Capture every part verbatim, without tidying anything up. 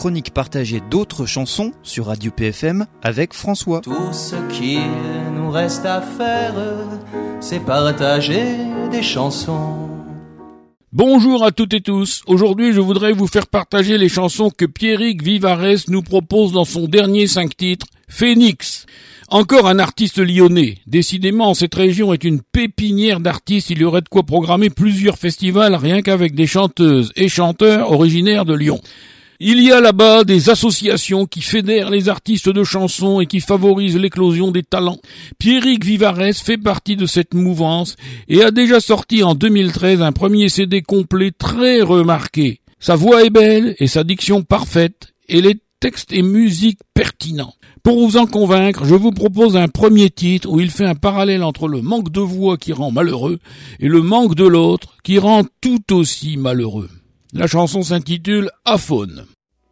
chronique partagée d'autres chansons sur Radio P F M avec François. Tout ce qu'il nous reste à faire, c'est partager des chansons. Bonjour à toutes et tous. Aujourd'hui, je voudrais vous faire partager les chansons que Pierrick Vivarès nous propose dans son dernier cinq titres, Phénix. Encore un artiste lyonnais. Décidément, cette région est une pépinière d'artistes. Il y aurait de quoi programmer plusieurs festivals rien qu'avec des chanteuses et chanteurs originaires de Lyon. Il y a là-bas des associations qui fédèrent les artistes de chansons et qui favorisent l'éclosion des talents. Pierrick Vivarès fait partie de cette mouvance et a déjà sorti en deux mille treize un premier C D complet très remarqué. Sa voix est belle et sa diction parfaite et les textes et musiques pertinents. Pour vous en convaincre, je vous propose un premier titre où il fait un parallèle entre le manque de voix qui rend malheureux et le manque de l'autre qui rend tout aussi malheureux. La chanson s'intitule Aphone.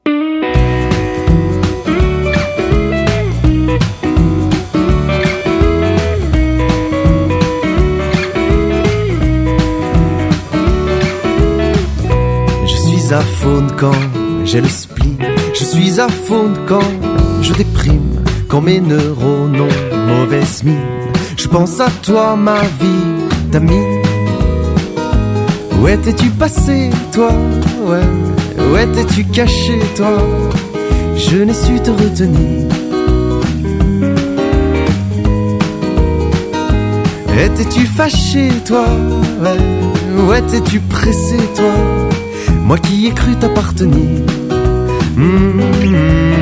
Je suis aphone quand j'ai le spleen. Je suis aphone quand je déprime, quand mes neurones ont mauvaise mine. Je pense à toi, ma vitamine. Où étais-tu passé, toi? Ouais. Où étais-tu caché, toi? Je n'ai su te retenir. Étais-tu fâché, toi? Ouais. Où étais-tu pressé, toi? Moi qui ai cru t'appartenir. Mmh.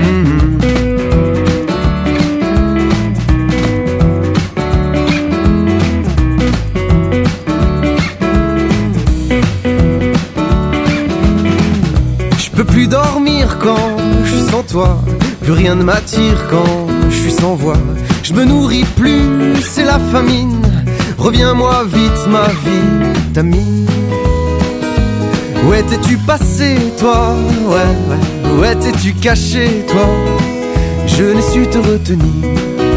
Plus dormir quand je suis sans toi, plus rien ne m'attire quand je suis sans voix. Je me nourris plus, c'est la famine. Reviens-moi vite, ma vitamine. Où étais-tu passé, toi? Ouais, ouais. Où étais-tu caché, toi? Je n'ai su te retenir.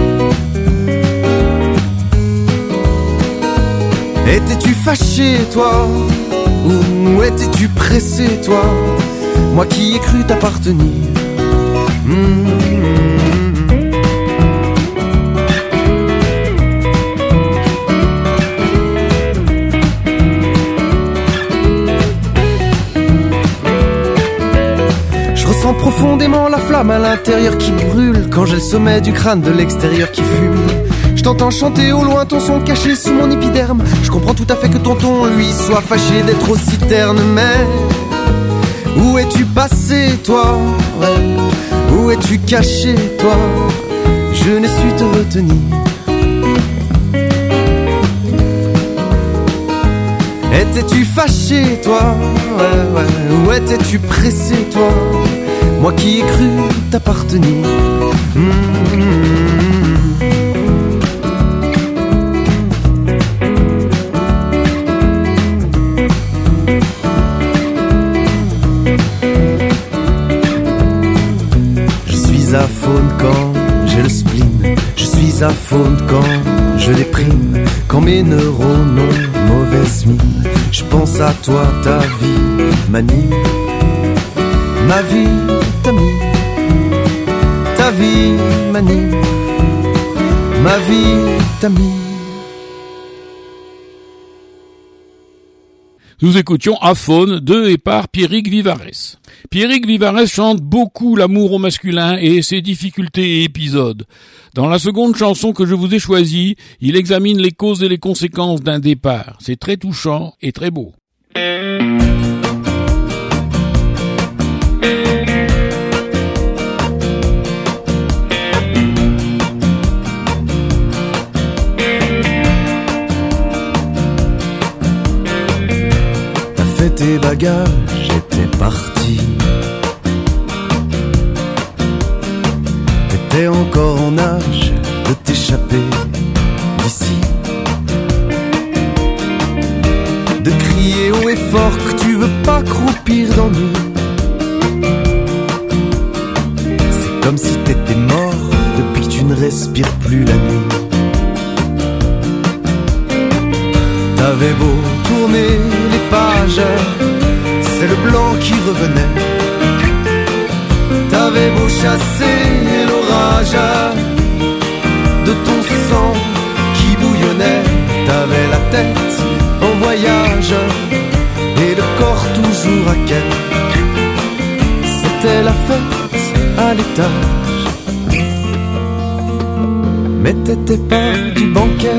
Étais-tu fâché, toi? Ou étais-tu pressé, toi? Moi qui ai cru t'appartenir. Mmh. Je ressens profondément la flamme à l'intérieur qui brûle quand j'ai le sommet du crâne de l'extérieur qui fume. Je t'entends chanter au loin ton son caché sous mon épiderme. Je comprends tout à fait que tonton, lui, soit fâché d'être aussi terne, mais où es-tu passé, toi? Ouais. Où es-tu caché, toi? Je n'ai su te retenir. Étais-tu fâché, toi? Ouais, ouais. Où étais-tu pressé, toi? Moi qui ai cru t'appartenir. Mmh. Aphone quand j'ai le spleen. Je suis aphone quand je déprime, quand mes neurones ont mauvaise mine. Je pense à toi, ta vie m'anime. Ma vie t'amine. Ta vie m'anime. Ma vie t'amine. Nous écoutions Aphone de et par Pierrick Vivarès. Pierrick Vivarès chante beaucoup l'amour au masculin et ses difficultés et épisodes. Dans la seconde chanson que je vous ai choisie, il examine les causes et les conséquences d'un départ. C'est très touchant et très beau. Tes bagages, j'étais parti. T'étais encore en âge de t'échapper d'ici, de crier haut et fort que tu veux pas croupir d'ennui. C'est comme si t'étais mort depuis que tu ne respires plus la nuit. T'avais beau tourner les pages, c'est le blanc qui revenait. chasser l'orage de ton sang qui bouillonnait. T'avais la tête en voyage et le corps toujours à quai. C'était la fête à l'étage, mais t'étais pas du banquet.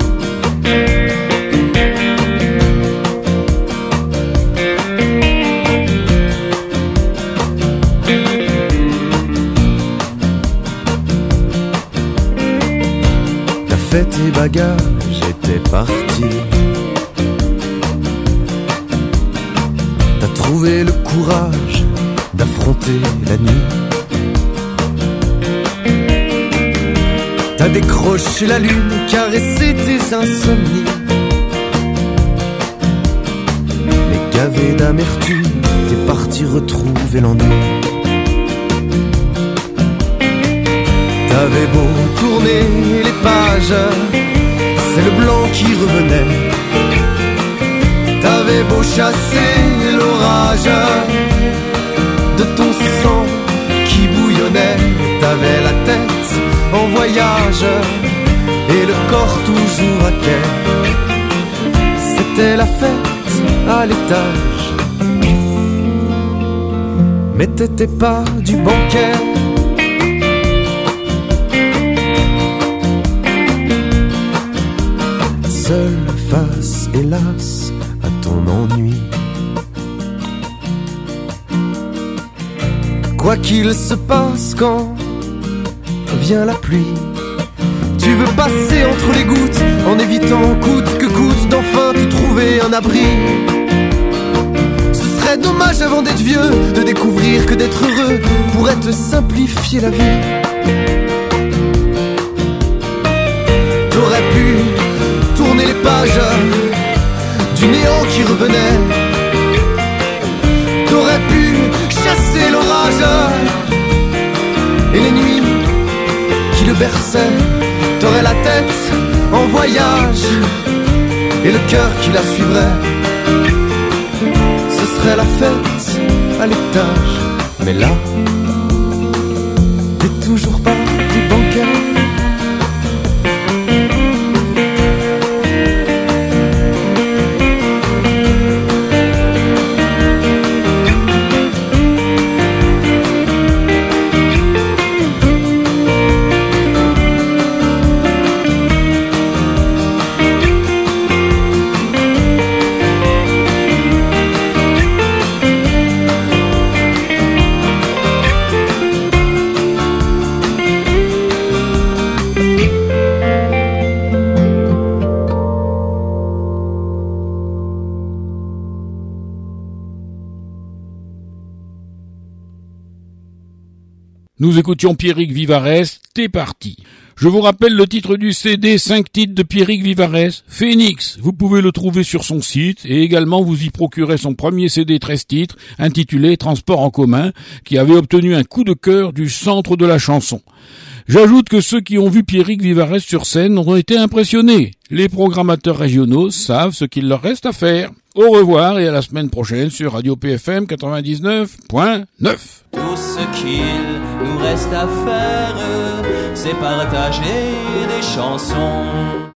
T'as fait tes bagages et t'es parti. T'as trouvé le courage d'affronter la nuit. T'as décroché la lune, caressé tes insomnies. Mais gavé d'amertume, t'es parti retrouver l'ennui. T'avais beau tourner les pages, c'est le blanc qui revenait. T'avais beau chasser l'orage de ton sang qui bouillonnait. T'avais la tête en voyage et le corps toujours à quai. C'était la fête à l'étage, mais t'étais pas du banquet. Seul face, hélas, à ton ennui. Quoi qu'il se passe quand vient la pluie, tu veux passer entre les gouttes en évitant coûte que coûte d'enfin te trouver un abri. Ce serait dommage avant d'être vieux de découvrir que d'être heureux pourrait te simplifier la vie. T'aurais pu tourner les pages du néant qui revenait. T'aurais pu chasser l'orage et les nuits qui le berçaient. T'aurais la tête en voyage et le cœur qui la suivrait. Ce serait la fête à l'étage, mais là, t'es toujours pas du banquet. Nous écoutions Pierrick Vivarès, T'es parti. Je vous rappelle le titre du C D, cinq titres de Pierrick Vivarès, Phoenix. Vous pouvez le trouver sur son site et également vous y procurer son premier C D treize titres intitulé Transport en commun qui avait obtenu un coup de cœur du centre de la chanson. J'ajoute que ceux qui ont vu Pierrick Vivarès sur scène ont été impressionnés. Les programmateurs régionaux savent ce qu'il leur reste à faire. Au revoir et à la semaine prochaine sur Radio P F M quatre-vingt-dix-neuf point neuf. Tout ce qu'il nous reste à faire, c'est partager des chansons.